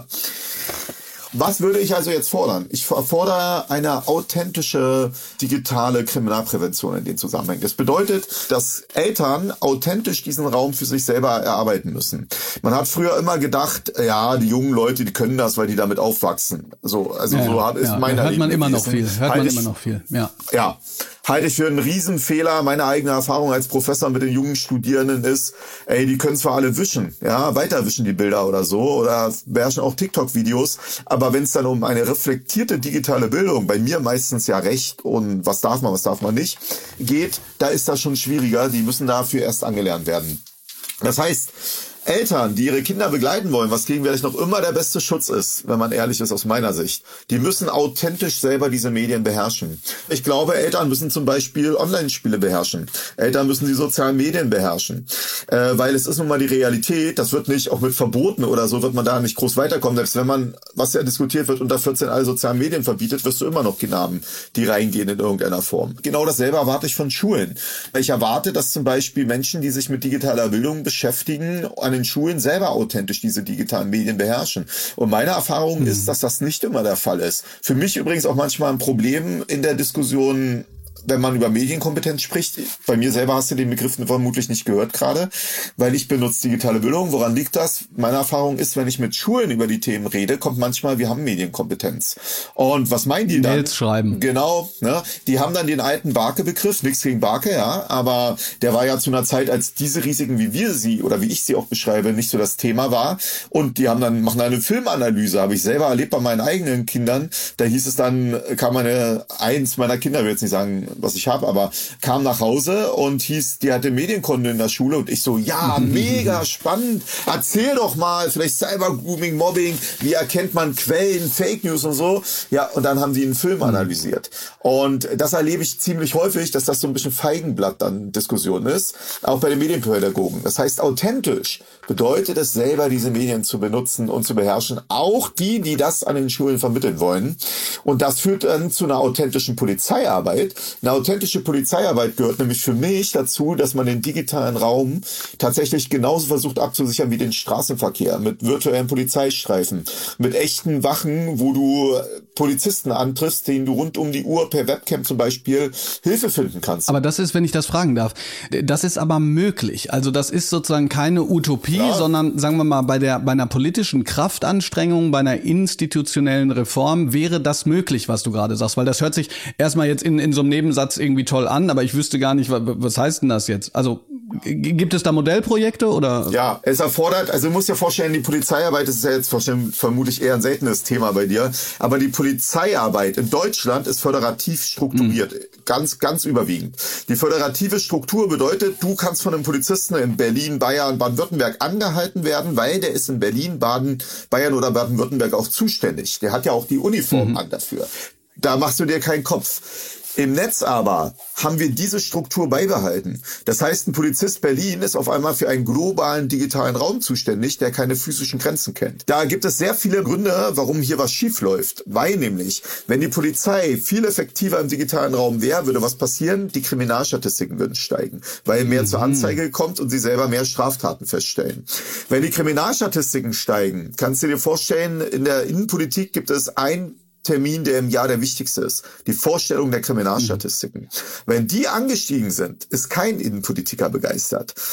Was würde ich also jetzt fordern? Ich fordere eine authentische digitale Kriminalprävention in den Zusammenhängen. Das bedeutet, dass Eltern authentisch diesen Raum für sich selber erarbeiten müssen. Man hat früher immer gedacht, ja, die jungen Leute, die können das, weil die damit aufwachsen. So, also ja, so hat ist ja, mein hört Erleben man immer gewesen. noch viel. Hört halt man ich, immer noch viel. Ja. Ja. Halte ich für einen Riesenfehler. Meine eigene Erfahrung als Professor mit den jungen Studierenden ist, ey, die können zwar alle wischen, ja, weiterwischen die Bilder oder so, oder beherrschen auch TikTok-Videos, aber wenn es dann um eine reflektierte digitale Bildung, bei mir meistens ja Recht und was darf man, was darf man nicht, geht, da ist das schon schwieriger. Die müssen dafür erst angelernt werden. Das heißt, Eltern, die ihre Kinder begleiten wollen, was gegenwärtig noch immer der beste Schutz ist, wenn man ehrlich ist aus meiner Sicht, die müssen authentisch selber diese Medien beherrschen. Ich glaube, Eltern müssen zum Beispiel Online-Spiele beherrschen. Eltern müssen die sozialen Medien beherrschen. Äh, weil es ist nun mal die Realität, das wird nicht, auch mit Verboten oder so wird man da nicht groß weiterkommen. Selbst wenn man, was ja diskutiert wird, unter vierzehn alle sozialen Medien verbietet, wirst du immer noch Kinder haben, die reingehen in irgendeiner Form. Genau dasselbe erwarte ich von Schulen. Ich erwarte, dass zum Beispiel Menschen, die sich mit digitaler Bildung beschäftigen, an den Schulen selber authentisch diese digitalen Medien beherrschen. Und meine Erfahrung mhm. ist, dass das nicht immer der Fall ist. Für mich übrigens auch manchmal ein Problem in der Diskussion, wenn man über Medienkompetenz spricht. Bei mir selber hast du den Begriff vermutlich nicht gehört gerade, weil ich benutze digitale Bildung. Woran liegt das? Meine Erfahrung ist, wenn ich mit Schulen über die Themen rede, kommt manchmal, wir haben Medienkompetenz. Und was meinen die dann? Mails schreiben. Genau, ne? Die haben dann den alten Barke-Begriff, nichts gegen Barke, ja, aber der war ja zu einer Zeit, als diese Risiken, wie wir sie oder wie ich sie auch beschreibe, nicht so das Thema war. Und die haben dann, machen eine Filmanalyse, habe ich selber erlebt bei meinen eigenen Kindern. Da hieß es dann, kam eine, eins meiner Kinder, will jetzt nicht sagen, was ich habe, aber kam nach Hause und hieß, die hatte Medienkunde in der Schule und ich so, ja, mega spannend, erzähl doch mal, vielleicht Cybergrooming, Mobbing, wie erkennt man Quellen, Fake News und so. Ja, und dann haben die einen Film analysiert. Und das erlebe ich ziemlich häufig, dass das so ein bisschen Feigenblatt dann Diskussion ist, auch bei den Medienpädagogen. Das heißt, authentisch bedeutet es selber, diese Medien zu benutzen und zu beherrschen, auch die, die das an den Schulen vermitteln wollen. Und das führt dann zu einer authentischen Polizeiarbeit. Eine authentische Polizeiarbeit gehört nämlich für mich dazu, dass man den digitalen Raum tatsächlich genauso versucht abzusichern wie den Straßenverkehr, mit virtuellen Polizeistreifen, mit echten Wachen, wo du Polizisten antriffst, denen du rund um die Uhr per Webcam zum Beispiel Hilfe finden kannst. Aber das ist, wenn ich das fragen darf, das ist aber möglich. Also das ist sozusagen keine Utopie, ja, sondern sagen wir mal, bei der bei einer politischen Kraftanstrengung, bei einer institutionellen Reform wäre das möglich, was du gerade sagst, weil das hört sich erstmal jetzt in in so einem Nebensatz irgendwie toll an, aber ich wüsste gar nicht, was heißt denn das jetzt? Also gibt es da Modellprojekte oder? Ja, es erfordert, also du musst dir vorstellen, die Polizeiarbeit, das ist ja jetzt vermutlich eher ein seltenes Thema bei dir, aber die Polizeiarbeit in Deutschland ist föderativ strukturiert, mhm. ganz, ganz überwiegend. Die föderative Struktur bedeutet, du kannst von einem Polizisten in Berlin, Bayern, Baden-Württemberg angehalten werden, weil der ist in Berlin, Baden, Bayern oder Baden-Württemberg auch zuständig. Der hat ja auch die Uniform mhm. an dafür. Da machst du dir keinen Kopf. Im Netz aber haben wir diese Struktur beibehalten. Das heißt, ein Polizist Berlin ist auf einmal für einen globalen digitalen Raum zuständig, der keine physischen Grenzen kennt. Da gibt es sehr viele Gründe, warum hier was schief läuft. Weil nämlich, wenn die Polizei viel effektiver im digitalen Raum wäre, würde was passieren? Die Kriminalstatistiken würden steigen, weil mehr mhm. zur Anzeige kommt und sie selber mehr Straftaten feststellen. Wenn die Kriminalstatistiken steigen, kannst du dir vorstellen, in der Innenpolitik gibt es ein Termin, der im Jahr der wichtigste ist. Die Vorstellung der Kriminalstatistiken. Mhm. Wenn die angestiegen sind, ist kein Innenpolitiker begeistert.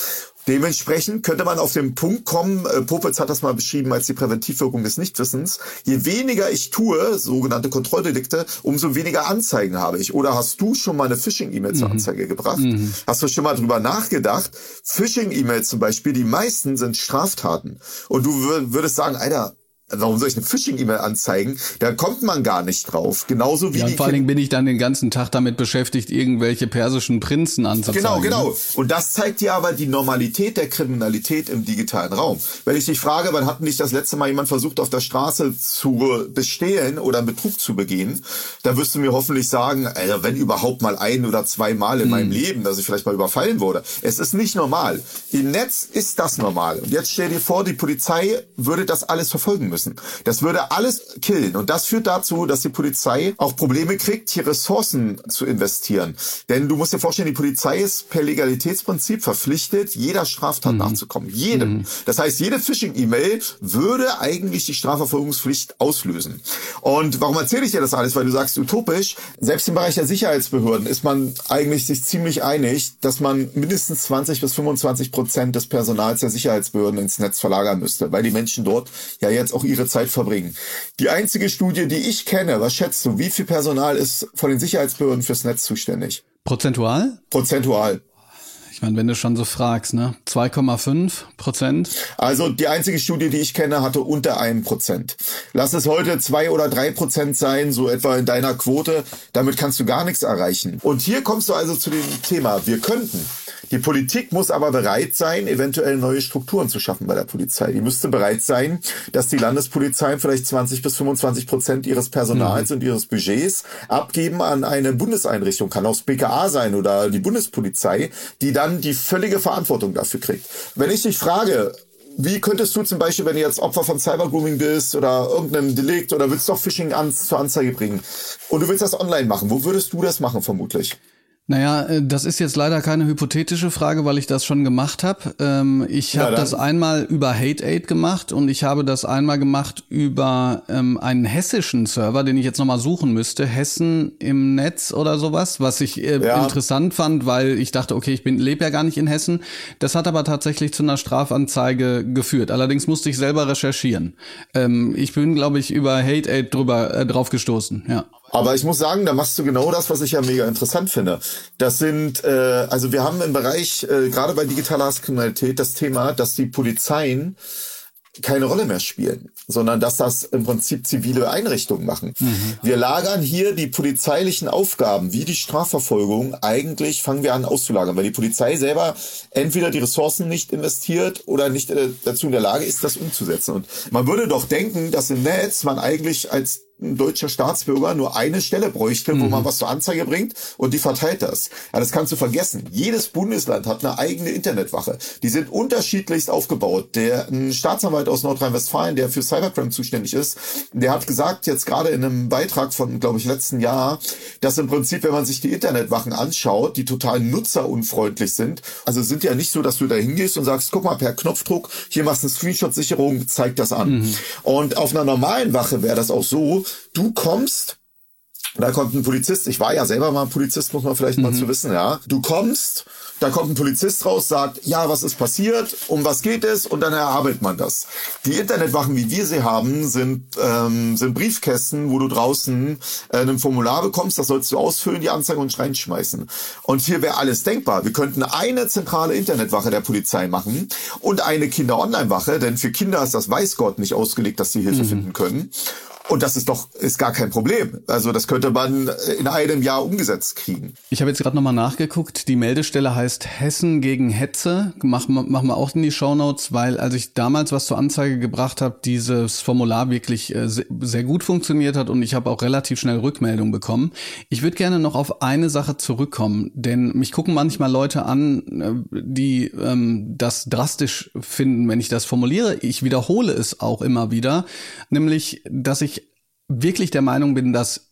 Dementsprechend könnte man auf den Punkt kommen, äh, Popitz hat das mal beschrieben als die Präventivwirkung des Nichtwissens, je weniger ich tue, sogenannte Kontrolldelikte, umso weniger Anzeigen habe ich. Oder hast du schon mal eine Phishing-E-Mail mhm. zur Anzeige gebracht? Mhm. Hast du schon mal drüber nachgedacht? Phishing-E-Mails zum Beispiel, die meisten sind Straftaten. Und du würdest sagen, Alter, warum soll ich eine Phishing-E-Mail anzeigen? Da kommt man gar nicht drauf. Genauso wie ja, und die vor allen Dingen bin ich dann den ganzen Tag damit beschäftigt, irgendwelche persischen Prinzen anzuzeigen. Genau, genau. Und das zeigt dir aber die Normalität der Kriminalität im digitalen Raum. Wenn ich dich frage, wann hat nicht das letzte Mal jemand versucht, auf der Straße zu bestehlen oder einen Betrug zu begehen, da wirst du mir hoffentlich sagen, also wenn überhaupt mal ein oder zwei Mal in hm. meinem Leben, dass ich vielleicht mal überfallen wurde. Es ist nicht normal. Im Netz ist das normal. Und jetzt stell dir vor, die Polizei würde das alles verfolgen müssen. Müssen. Das würde alles killen. Und das führt dazu, dass die Polizei auch Probleme kriegt, hier Ressourcen zu investieren. Denn du musst dir vorstellen, die Polizei ist per Legalitätsprinzip verpflichtet, jeder Straftat mhm. nachzukommen. Jedem. Mhm. Das heißt, jede Phishing-E-Mail würde eigentlich die Strafverfolgungspflicht auslösen. Und warum erzähle ich dir das alles? Weil du sagst, utopisch, selbst im Bereich der Sicherheitsbehörden ist man eigentlich sich ziemlich einig, dass man mindestens zwanzig bis fünfundzwanzig Prozent des Personals der Sicherheitsbehörden ins Netz verlagern müsste, weil die Menschen dort ja jetzt auch ihre Zeit verbringen. Die einzige Studie, die ich kenne, was schätzt du, wie viel Personal ist von den Sicherheitsbehörden fürs Netz zuständig? Prozentual? Prozentual. Ich meine, wenn du schon so fragst, ne? zwei Komma fünf Prozent? Also die einzige Studie, die ich kenne, hatte unter einem Prozent. Lass es heute zwei oder drei Prozent sein, so etwa in deiner Quote. Damit kannst du gar nichts erreichen. Und hier kommst du also zu dem Thema, wir könnten. Die Politik muss aber bereit sein, eventuell neue Strukturen zu schaffen bei der Polizei. Die müsste bereit sein, dass die Landespolizeien vielleicht zwanzig bis fünfundzwanzig Prozent ihres Personals mhm. und ihres Budgets abgeben an eine Bundeseinrichtung. Kann auch das B K A sein oder die Bundespolizei, die dann die völlige Verantwortung dafür kriegt. Wenn ich dich frage, wie könntest du zum Beispiel, wenn du jetzt Opfer von Cybergrooming bist oder irgendeinem Delikt oder willst doch Phishing an, zur Anzeige bringen und du willst das online machen, wo würdest du das machen vermutlich? Naja, das ist jetzt leider keine hypothetische Frage, weil ich das schon gemacht habe. Ähm, ich habe das einmal über HateAid gemacht und ich habe das einmal gemacht über ähm, einen hessischen Server, den ich jetzt nochmal suchen müsste. Hessen im Netz oder sowas, was ich äh, ja. interessant fand, weil ich dachte, okay, ich bin lebe ja gar nicht in Hessen. Das hat aber tatsächlich zu einer Strafanzeige geführt. Allerdings musste ich selber recherchieren. Ähm, ich bin, glaube ich, über HateAid drüber äh, drauf gestoßen, ja. Aber ich muss sagen, da machst du genau das, was ich ja mega interessant finde. Das sind, äh, also wir haben im Bereich, äh, gerade bei digitaler Hasskriminalität, das Thema, dass die Polizeien keine Rolle mehr spielen, sondern dass das im Prinzip zivile Einrichtungen machen. Mhm. Wir lagern hier die polizeilichen Aufgaben, wie die Strafverfolgung, eigentlich fangen wir an auszulagern, weil die Polizei selber entweder die Ressourcen nicht investiert oder nicht äh, dazu in der Lage ist, das umzusetzen. Und man würde doch denken, dass im Netz man eigentlich als ein deutscher Staatsbürger nur eine Stelle bräuchte, wo mhm. man was zur Anzeige bringt und die verteilt das. Ja, das kannst du vergessen. Jedes Bundesland hat eine eigene Internetwache. Die sind unterschiedlichst aufgebaut. Der ein Staatsanwalt aus Nordrhein-Westfalen, der für Cybercrime zuständig ist, der hat gesagt, jetzt gerade in einem Beitrag von, glaube ich, letzten Jahr, dass im Prinzip, wenn man sich die Internetwachen anschaut, die total nutzerunfreundlich sind. Also sind ja nicht so, dass du da hingehst und sagst, guck mal, per Knopfdruck, hier machst du eine Screenshot-Sicherung, zeig das an. Mhm. Und auf einer normalen Wache wäre das auch so, du kommst, da kommt ein Polizist, ich war ja selber mal ein Polizist, muss man vielleicht mhm. mal zu wissen, ja. Du kommst, da kommt ein Polizist raus, sagt, ja, was ist passiert, um was geht es, und dann erarbeitet man das. Die Internetwachen, wie wir sie haben, sind ähm, sind Briefkästen, wo du draußen äh, ein Formular bekommst, das sollst du ausfüllen, die Anzeige und reinschmeißen. Und hier wäre alles denkbar. Wir könnten eine zentrale Internetwache der Polizei machen und eine Kinder-Online-Wache, denn für Kinder ist das weiß Gott nicht ausgelegt, dass sie Hilfe mhm. finden können. Und das ist doch ist gar kein Problem. Also das könnte man in einem Jahr umgesetzt kriegen. Ich habe jetzt gerade nochmal nachgeguckt. Die Meldestelle heißt Hessen gegen Hetze. Machen wir, machen wir auch in die Shownotes, weil als ich damals was zur Anzeige gebracht habe, dieses Formular wirklich äh, sehr gut funktioniert hat und ich habe auch relativ schnell Rückmeldung bekommen. Ich würde gerne noch auf eine Sache zurückkommen, denn mich gucken manchmal Leute an, die ähm, das drastisch finden, wenn ich das formuliere. Ich wiederhole es auch immer wieder, nämlich, dass ich wirklich der Meinung bin, dass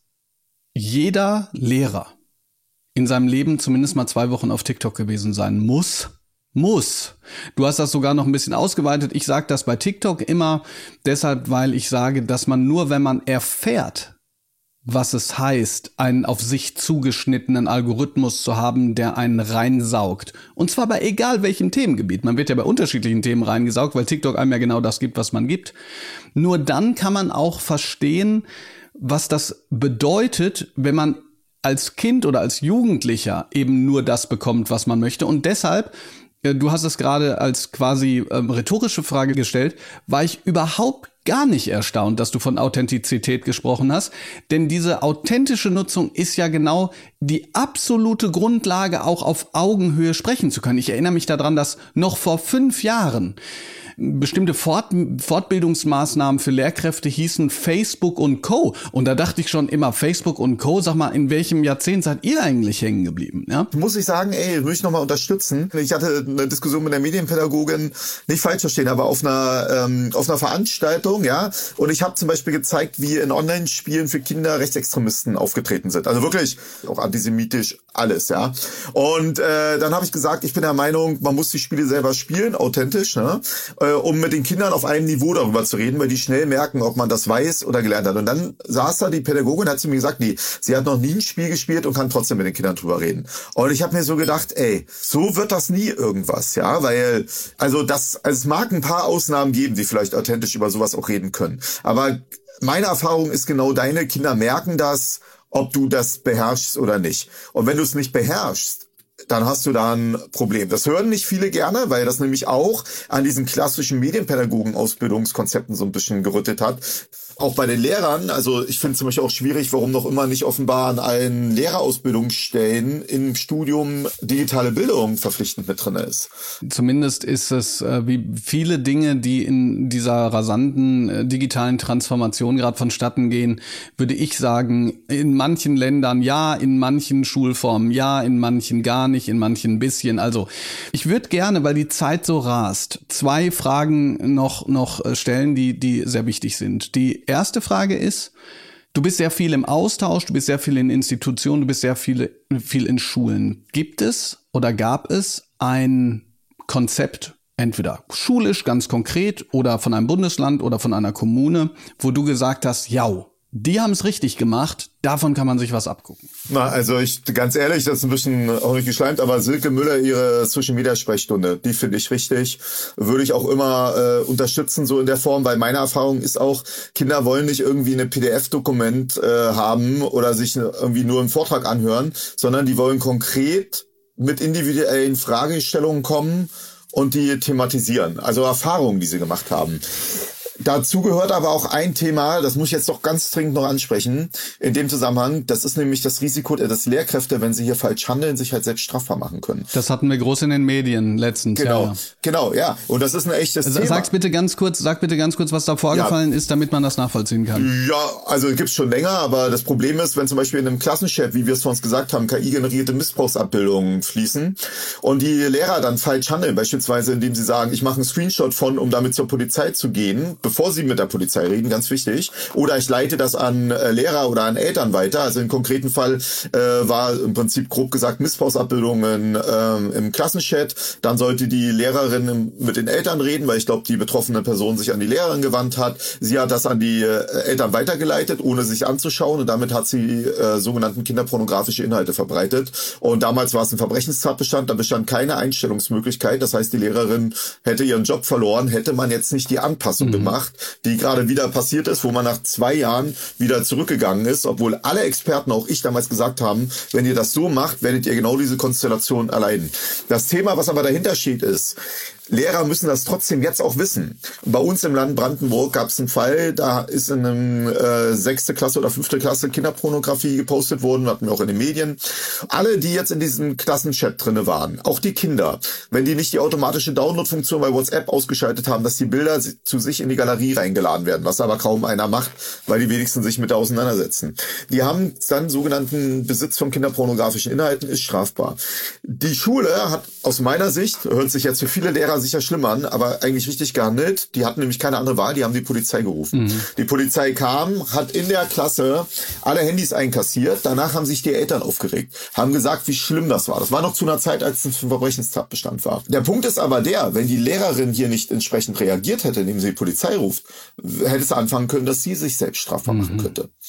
jeder Lehrer in seinem Leben zumindest mal zwei Wochen auf TikTok gewesen sein muss. Muss. Du hast das sogar noch ein bisschen ausgeweitet. Ich sage das bei TikTok immer deshalb, weil ich sage, dass man nur, wenn man erfährt, was es heißt, einen auf sich zugeschnittenen Algorithmus zu haben, der einen reinsaugt. Und zwar bei egal welchem Themengebiet. Man wird ja bei unterschiedlichen Themen reingesaugt, weil TikTok einem ja genau das gibt, was man gibt. Nur dann kann man auch verstehen, was das bedeutet, wenn man als Kind oder als Jugendlicher eben nur das bekommt, was man möchte. Und deshalb, du hast es gerade als quasi ähm, rhetorische Frage gestellt, war ich überhaupt gar nicht erstaunt, dass du von Authentizität gesprochen hast, denn diese authentische Nutzung ist ja genau die absolute Grundlage, auch auf Augenhöhe sprechen zu können. Ich erinnere mich daran, dass noch vor fünf Jahren bestimmte Fort- Fortbildungsmaßnahmen für Lehrkräfte hießen Facebook und Co. Und da dachte ich schon immer, Facebook und Co., sag mal, in welchem Jahrzehnt seid ihr eigentlich hängen geblieben? Ja? Muss ich sagen, ey, will ich nochmal unterstützen. Ich hatte eine Diskussion mit der Medienpädagogin, nicht falsch verstehen, aber auf einer ähm, auf einer Veranstaltung, ja, und ich habe zum Beispiel gezeigt, wie in Online-Spielen für Kinder Rechtsextremisten aufgetreten sind. Also wirklich auch antisemitisch alles, ja. Und äh, dann habe ich gesagt, ich bin der Meinung, man muss die Spiele selber spielen, authentisch, ne? Um mit den Kindern auf einem Niveau darüber zu reden, weil die schnell merken, ob man das weiß oder gelernt hat. Und dann saß da die Pädagogin, hat zu mir gesagt, nee, sie hat noch nie ein Spiel gespielt und kann trotzdem mit den Kindern drüber reden. Und ich habe mir so gedacht, ey, so wird das nie irgendwas, ja, weil, also das, also es mag ein paar Ausnahmen geben, die vielleicht authentisch über sowas auch reden können. Aber meine Erfahrung ist genau, deine Kinder merken das, ob du das beherrschst oder nicht. Und wenn du es nicht beherrschst, dann hast du da ein Problem. Das hören nicht viele gerne, weil das nämlich auch an diesen klassischen Medienpädagogen-Ausbildungskonzepten so ein bisschen gerüttet hat. Auch bei den Lehrern, also ich finde zum Beispiel auch schwierig, warum noch immer nicht offenbar an allen Lehrerausbildungsstellen im Studium digitale Bildung verpflichtend mit drin ist. Zumindest ist es äh, wie viele Dinge, die in dieser rasanten äh, digitalen Transformation gerade vonstatten gehen, würde ich sagen, in manchen Ländern ja, in manchen Schulformen ja, in manchen gar nicht, in manchen ein bisschen. Also ich würde gerne, weil die Zeit so rast, zwei Fragen noch, noch stellen, die, die sehr wichtig sind. Die erste Frage ist, du bist sehr viel im Austausch, du bist sehr viel in Institutionen, du bist sehr viel, viel in Schulen. Gibt es oder gab es ein Konzept, entweder schulisch, ganz konkret, oder von einem Bundesland oder von einer Kommune, wo du gesagt hast, ja, die haben es richtig gemacht, davon kann man sich was abgucken. Na, also ich, ganz ehrlich, das ist ein bisschen auch nicht geschleimt, aber Silke Müller, ihre Social-Media-Sprechstunde, die finde ich richtig, würde ich auch immer äh, unterstützen, so in der Form, weil meine Erfahrung ist auch, Kinder wollen nicht irgendwie ein P D F-Dokument äh, haben oder sich irgendwie nur einen Vortrag anhören, sondern die wollen konkret mit individuellen Fragestellungen kommen und die thematisieren, also Erfahrungen, die sie gemacht haben. Dazu gehört aber auch ein Thema, das muss ich jetzt doch ganz dringend noch ansprechen, in dem Zusammenhang, das ist nämlich das Risiko, dass Lehrkräfte, wenn sie hier falsch handeln, sich halt selbst strafbar machen können. Das hatten wir groß in den Medien letztens. Genau, ja, ja. genau, ja. Und das ist ein echtes also, Thema. Sag's bitte ganz kurz, sag bitte ganz kurz, was da vorgefallen ja. ist, damit man das nachvollziehen kann. Ja, also gibt's schon länger, aber das Problem ist, wenn zum Beispiel in einem Klassenchat, wie wir es vor uns gesagt haben, K I-generierte Missbrauchsabbildungen fließen und die Lehrer dann falsch handeln, beispielsweise indem sie sagen, ich mache einen Screenshot von, um damit zur Polizei zu gehen, bevor sie mit der Polizei reden, ganz wichtig. Oder ich leite das an äh, Lehrer oder an Eltern weiter. Also im konkreten Fall äh, war im Prinzip grob gesagt Missbrauchsabbildungen ähm, im Klassenchat. Dann sollte die Lehrerin im, mit den Eltern reden, weil ich glaube, die betroffene Person sich an die Lehrerin gewandt hat. Sie hat das an die äh, Eltern weitergeleitet, ohne sich anzuschauen. Und damit hat sie äh, sogenannten kinderpornografische Inhalte verbreitet. Und damals war es ein Verbrechenstatbestand. Da bestand keine Einstellungsmöglichkeit. Das heißt, die Lehrerin hätte ihren Job verloren, hätte man jetzt nicht die Anpassung mhm. gemacht, die gerade wieder passiert ist, wo man nach zwei Jahren wieder zurückgegangen ist, obwohl alle Experten, auch ich damals gesagt haben, wenn ihr das so macht, werdet ihr genau diese Konstellation erleiden. Das Thema, was aber dahinter steht, ist, Lehrer müssen das trotzdem jetzt auch wissen. Bei uns im Land Brandenburg gab es einen Fall, da ist in einem äh, sechste Klasse oder fünfte Klasse Kinderpornografie gepostet worden, hatten wir auch in den Medien. Alle, die jetzt in diesem Klassenchat drinne waren, auch die Kinder, wenn die nicht die automatische Download-Funktion bei WhatsApp ausgeschaltet haben, dass die Bilder zu sich in die Galerie reingeladen werden, was aber kaum einer macht, weil die wenigsten sich mit auseinandersetzen. Die haben dann sogenannten Besitz von kinderpornografischen Inhalten, ist strafbar. Die Schule hat aus meiner Sicht, hört sich jetzt für viele Lehrer sicher schlimm an, aber eigentlich richtig gehandelt. Die hatten nämlich keine andere Wahl, die haben die Polizei gerufen. Mhm. Die Polizei kam, hat in der Klasse alle Handys einkassiert, danach haben sich die Eltern aufgeregt, haben gesagt, wie schlimm das war. Das war noch zu einer Zeit, als es ein Verbrechenstatbestand war. Der Punkt ist aber der, wenn die Lehrerin hier nicht entsprechend reagiert hätte, indem sie die Polizei ruft, hätte es anfangen können, dass sie sich selbst strafbar mhm. machen könnte.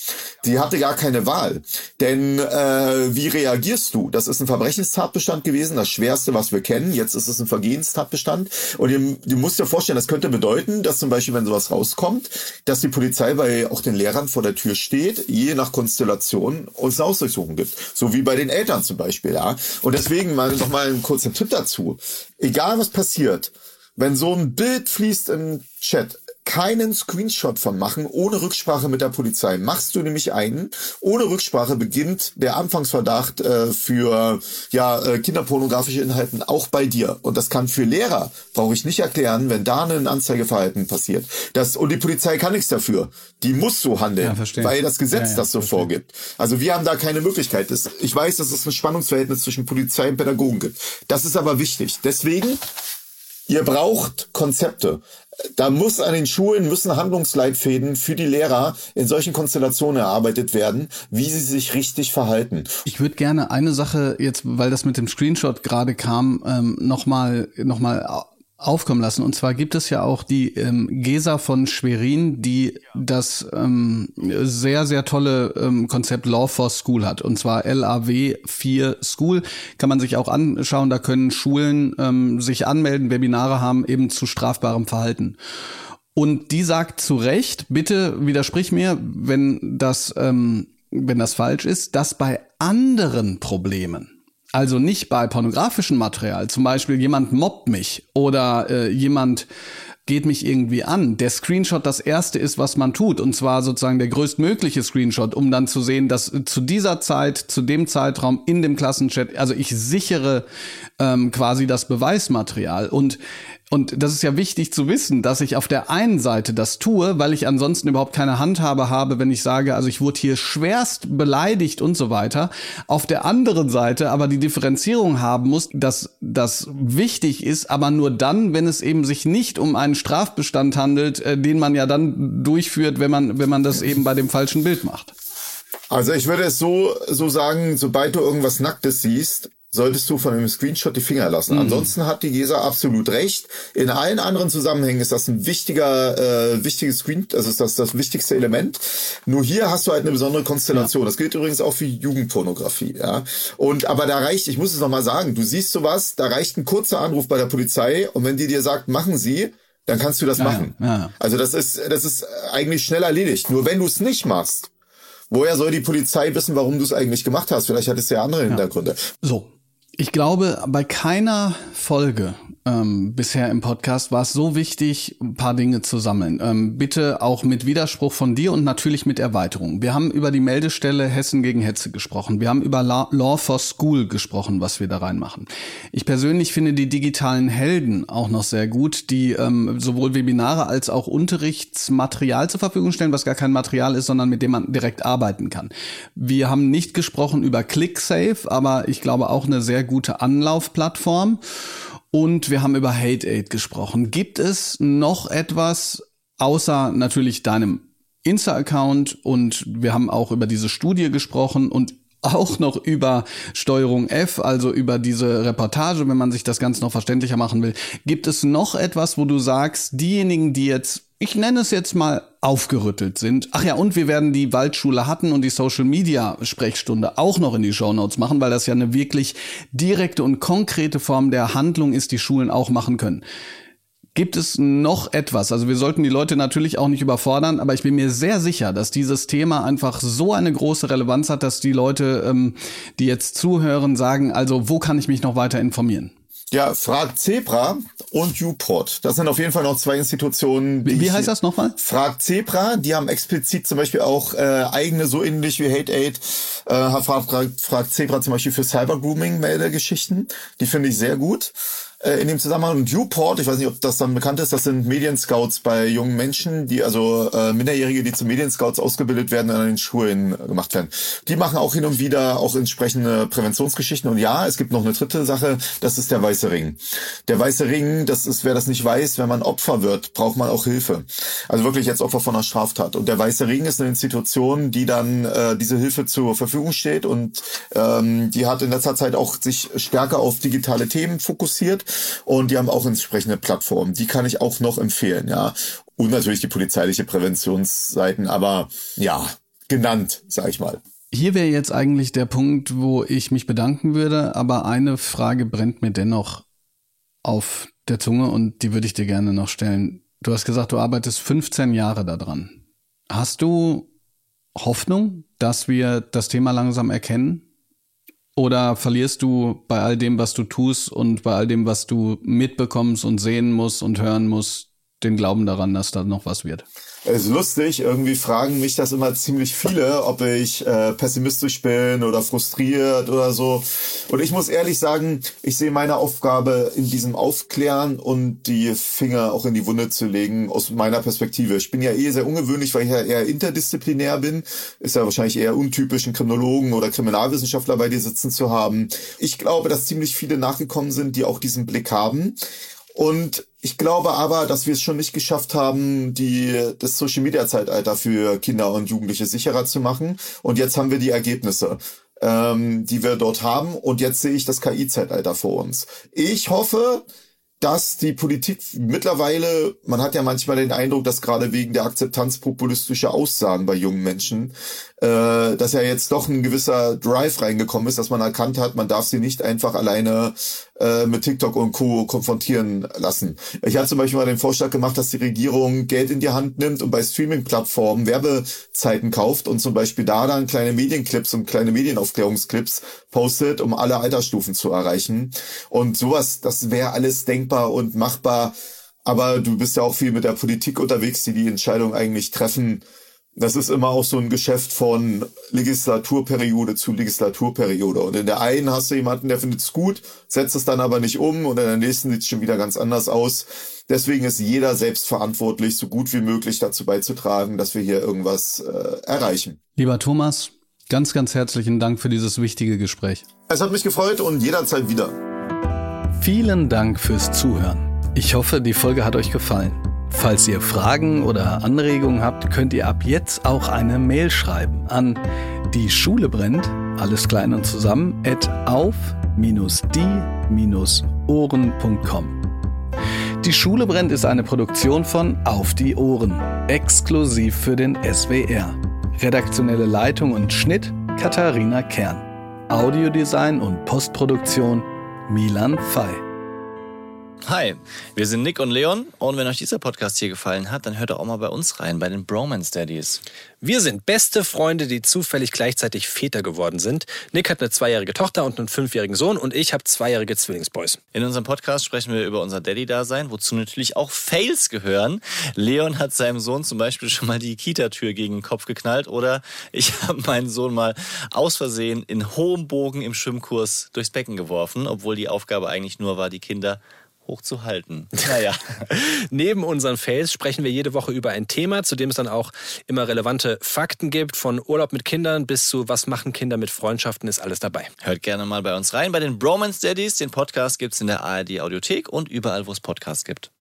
Die hatte gar keine Wahl. Denn äh, wie reagierst du? Das ist ein Verbrechenstatbestand gewesen, das schwerste, was wir kennen. Jetzt ist es ein Vergehenstatbestand. Und du, du musst dir vorstellen, das könnte bedeuten, dass zum Beispiel, wenn sowas rauskommt, dass die Polizei bei auch den Lehrern vor der Tür steht, je nach Konstellation uns eine Hausdurchsuchung gibt. So wie bei den Eltern zum Beispiel. Ja. Und deswegen mal noch mal einen kurzen Tipp dazu. Egal was passiert, wenn so ein Bild fließt im Chat, keinen Screenshot von machen, ohne Rücksprache mit der Polizei. Machst du nämlich einen, ohne Rücksprache beginnt der Anfangsverdacht äh, für ja äh, kinderpornografische Inhalten auch bei dir. Und das kann für Lehrer, brauche ich nicht erklären, wenn da ein Anzeigeverhalten passiert. Das, und die Polizei kann nichts dafür. Die muss so handeln, ja, weil das Gesetz ja, ja, das so verstehe. vorgibt. Also wir haben da keine Möglichkeit. Das, ich weiß, dass es ein Spannungsverhältnis zwischen Polizei und Pädagogen gibt. Das ist aber wichtig. Deswegen, ihr braucht Konzepte. Da muss an den Schulen müssen Handlungsleitfäden für die Lehrer in solchen Konstellationen erarbeitet werden, wie sie sich richtig verhalten. Ich würde gerne eine Sache jetzt, weil das mit dem Screenshot gerade kam, ähm, nochmal noch mal aufkommen lassen. Und zwar gibt es ja auch die ähm, Gesa von Schwerin, die das ähm, sehr, sehr tolle ähm, Konzept Law for School hat. Und zwar L A W vier School. Kann man sich auch anschauen. Da können Schulen ähm, sich anmelden, Webinare haben, eben zu strafbarem Verhalten. Und die sagt zu Recht, bitte widersprich mir, wenn das, ähm, wenn das falsch ist, dass bei anderen Problemen, also nicht bei pornografischem Material, zum Beispiel jemand mobbt mich oder äh, jemand geht mich irgendwie an, der Screenshot das erste ist, was man tut, und zwar sozusagen der größtmögliche Screenshot, um dann zu sehen, dass zu dieser Zeit, zu dem Zeitraum in dem Klassenchat, also ich sichere ähm, quasi das Beweismaterial. Und Und das ist ja wichtig zu wissen, dass ich auf der einen Seite das tue, weil ich ansonsten überhaupt keine Handhabe habe, wenn ich sage, also ich wurde hier schwerst beleidigt und so weiter. Auf der anderen Seite aber die Differenzierung haben muss, dass das wichtig ist, aber nur dann, wenn es eben sich nicht um einen Strafbestand handelt, äh, den man ja dann durchführt, wenn man wenn man das eben bei dem falschen Bild macht. Also ich würde es so so sagen, sobald du irgendwas Nacktes siehst, solltest du von dem Screenshot die Finger lassen. Mhm. Ansonsten hat die Gesa absolut recht. In allen anderen Zusammenhängen ist das ein wichtiger, äh, wichtiges Screen, also ist das das wichtigste Element. Nur hier hast du halt eine besondere Konstellation. Ja. Das gilt übrigens auch für Jugendpornografie, ja. Und, aber da reicht, ich muss es nochmal sagen, du siehst sowas, da reicht ein kurzer Anruf bei der Polizei und wenn die dir sagt, machen Sie, dann kannst du das ja, machen. Ja, ja. Also das ist, das ist eigentlich schnell erledigt. Nur wenn du es nicht machst, woher soll die Polizei wissen, warum du es eigentlich gemacht hast? Vielleicht hat es ja andere Hintergründe. Ja. So. Ich glaube, bei keiner Folge ähm, bisher im Podcast war es so wichtig, ein paar Dinge zu sammeln. Ähm, bitte auch mit Widerspruch von dir und natürlich mit Erweiterung. Wir haben über die Meldestelle Hessen gegen Hetze gesprochen. Wir haben über La- Law for School gesprochen, was wir da reinmachen. Ich persönlich finde die digitalen Helden auch noch sehr gut, die ähm, sowohl Webinare als auch Unterrichtsmaterial zur Verfügung stellen, was gar kein Material ist, sondern mit dem man direkt arbeiten kann. Wir haben nicht gesprochen über ClickSafe, aber ich glaube auch eine sehr gute Anlaufplattform. Und wir haben über HateAid gesprochen. Gibt es noch etwas, außer natürlich deinem Insta-Account, und wir haben auch über diese Studie gesprochen und auch noch über Steuerung F, also über diese Reportage, wenn man sich das Ganze noch verständlicher machen will. Gibt es noch etwas, wo du sagst, diejenigen, die jetzt, ich nenne es jetzt mal, aufgerüttelt sind. Ach ja, und wir werden die Waldschule hatten und die Social-Media-Sprechstunde auch noch in die Shownotes machen, weil das ja eine wirklich direkte und konkrete Form der Handlung ist, die Schulen auch machen können. Gibt es noch etwas? Also wir sollten die Leute natürlich auch nicht überfordern, aber ich bin mir sehr sicher, dass dieses Thema einfach so eine große Relevanz hat, dass die Leute, ähm, die jetzt zuhören, sagen, also wo kann ich mich noch weiter informieren? Ja, Frag Zebra und YouPort. Das sind auf jeden Fall noch zwei Institutionen. Die Wie heißt das nochmal? Frag Zebra, die haben explizit zum Beispiel auch äh, eigene, so ähnlich wie HateAid, äh, Frag, Frag, Frag Zebra zum Beispiel für Cyber-Grooming-Meldegeschichten. Die finde ich sehr gut. In dem Zusammenhang, und YouPort, ich weiß nicht, ob das dann bekannt ist, das sind Medienscouts bei jungen Menschen, die also äh, Minderjährige, die zu Medienscouts ausgebildet werden und an den Schulen gemacht werden. Die machen auch hin und wieder auch entsprechende Präventionsgeschichten. Und ja, es gibt noch eine dritte Sache, das ist der Weiße Ring. Der Weiße Ring, das ist, wer das nicht weiß, wenn man Opfer wird, braucht man auch Hilfe. Also wirklich jetzt Opfer von einer Straftat. Und der Weiße Ring ist eine Institution, die dann äh, diese Hilfe zur Verfügung steht, und ähm, die hat in letzter Zeit auch sich stärker auf digitale Themen fokussiert. Und die haben auch entsprechende Plattformen. Die kann ich auch noch empfehlen, ja. Und natürlich die polizeiliche Präventionsseiten. Aber ja, genannt, sag ich mal. Hier wäre jetzt eigentlich der Punkt, wo ich mich bedanken würde, aber eine Frage brennt mir dennoch auf der Zunge und die würde ich dir gerne noch stellen. Du hast gesagt, du arbeitest fünfzehn Jahre daran. Hast du Hoffnung, dass wir das Thema langsam erkennen? Oder verlierst du bei all dem, was du tust und bei all dem, was du mitbekommst und sehen musst und hören musst, den Glauben daran, dass da noch was wird? Es ist lustig, irgendwie fragen mich das immer ziemlich viele, ob ich äh, pessimistisch bin oder frustriert oder so. Und ich muss ehrlich sagen, ich sehe meine Aufgabe in diesem Aufklären und die Finger auch in die Wunde zu legen aus meiner Perspektive. Ich bin ja eh sehr ungewöhnlich, weil ich ja eher interdisziplinär bin. Ist ja wahrscheinlich eher untypisch, einen Kriminologen oder Kriminalwissenschaftler bei dir sitzen zu haben. Ich glaube, dass ziemlich viele nachgekommen sind, die auch diesen Blick haben. Und ich glaube aber, dass wir es schon nicht geschafft haben, die das Social-Media-Zeitalter für Kinder und Jugendliche sicherer zu machen. Und jetzt haben wir die Ergebnisse, ähm, die wir dort haben. Und jetzt sehe ich das K I-Zeitalter vor uns. Ich hoffe, dass die Politik mittlerweile, man hat ja manchmal den Eindruck, dass gerade wegen der Akzeptanz populistischer Aussagen bei jungen Menschen, äh, dass ja jetzt doch ein gewisser Drive reingekommen ist, dass man erkannt hat, man darf sie nicht einfach alleine äh, mit TikTok und Co. konfrontieren lassen. Ich hatte zum Beispiel mal den Vorschlag gemacht, dass die Regierung Geld in die Hand nimmt und bei Streaming-Plattformen Werbezeiten kauft und zum Beispiel da dann kleine Medienclips und kleine Medienaufklärungsclips postet, um alle Altersstufen zu erreichen. Und sowas, das wäre alles denkbar und machbar. Aber du bist ja auch viel mit der Politik unterwegs, die die Entscheidung eigentlich treffen. Das ist immer auch so ein Geschäft von Legislaturperiode zu Legislaturperiode. Und in der einen hast du jemanden, der findet es gut, setzt es dann aber nicht um und in der nächsten sieht es schon wieder ganz anders aus. Deswegen ist jeder selbst verantwortlich, so gut wie möglich dazu beizutragen, dass wir hier irgendwas äh, erreichen. Lieber Thomas, ganz, ganz herzlichen Dank für dieses wichtige Gespräch. Es hat mich gefreut und jederzeit wieder. Vielen Dank fürs Zuhören. Ich hoffe, die Folge hat euch gefallen. Falls ihr Fragen oder Anregungen habt, könnt ihr ab jetzt auch eine Mail schreiben an die Schule brennt, alles klein und zusammen, at auf die ohren punkt com. Die Schule brennt ist eine Produktion von Auf die Ohren, exklusiv für den S W R. Redaktionelle Leitung und Schnitt Katharina Kern. Audiodesign und Postproduktion Milan Fey. Hi, wir sind Nick und Leon und wenn euch dieser Podcast hier gefallen hat, dann hört doch auch mal bei uns rein, bei den Bromance Daddies. Wir sind beste Freunde, die zufällig gleichzeitig Väter geworden sind. Nick hat eine zweijährige Tochter und einen fünfjährigen Sohn und ich habe zweijährige Zwillingsboys. In unserem Podcast sprechen wir über unser Daddy-Dasein, wozu natürlich auch Fails gehören. Leon hat seinem Sohn zum Beispiel schon mal die Kita-Tür gegen den Kopf geknallt oder ich habe meinen Sohn mal aus Versehen in hohem Bogen im Schwimmkurs durchs Becken geworfen, obwohl die Aufgabe eigentlich nur war, die Kinder hochzuhalten. Naja. Neben unseren Fails sprechen wir jede Woche über ein Thema, zu dem es dann auch immer relevante Fakten gibt. Von Urlaub mit Kindern bis zu was machen Kinder mit Freundschaften ist alles dabei. Hört gerne mal bei uns rein, bei den Bromance Daddies. Den Podcast gibt's in der A R D Audiothek und überall, wo es Podcasts gibt.